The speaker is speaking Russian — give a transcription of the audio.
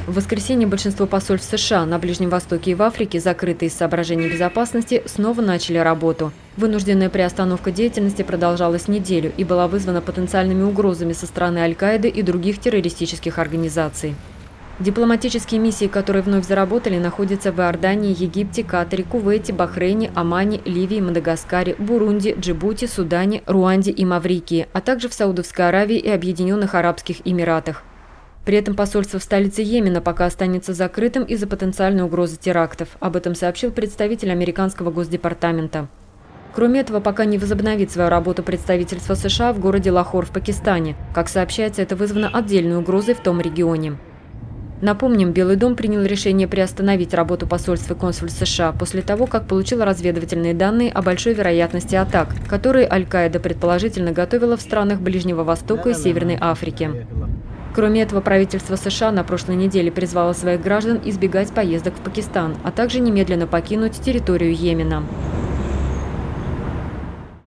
В воскресенье большинство посольств США на Ближнем Востоке и в Африке, закрытые из соображений безопасности, снова начали работу. Вынужденная приостановка деятельности продолжалась неделю и была вызвана потенциальными угрозами со стороны Аль-Каиды и других террористических организаций. Дипломатические миссии, которые вновь заработали, находятся в Иордании, Египте, Катаре, Кувейте, Бахрейне, Омане, Ливии, Мадагаскаре, Бурунди, Джибути, Судане, Руанде и Маврикии, а также в Саудовской Аравии и Объединенных Арабских Эмиратах. При этом посольство в столице Йемена пока останется закрытым из-за потенциальной угрозы терактов. Об этом сообщил представитель американского Госдепартамента. Кроме этого, пока не возобновит свою работу представительство США в городе Лахор в Пакистане. Как сообщается, это вызвано отдельной угрозой в том регионе. Напомним, Белый дом принял решение приостановить работу посольств и консульств США после того, как получил разведывательные данные о большой вероятности атак, которые Аль-Каида предположительно готовила в странах Ближнего Востока и Северной Африки. Кроме этого, правительство США на прошлой неделе призвало своих граждан избегать поездок в Пакистан, а также немедленно покинуть территорию Йемена.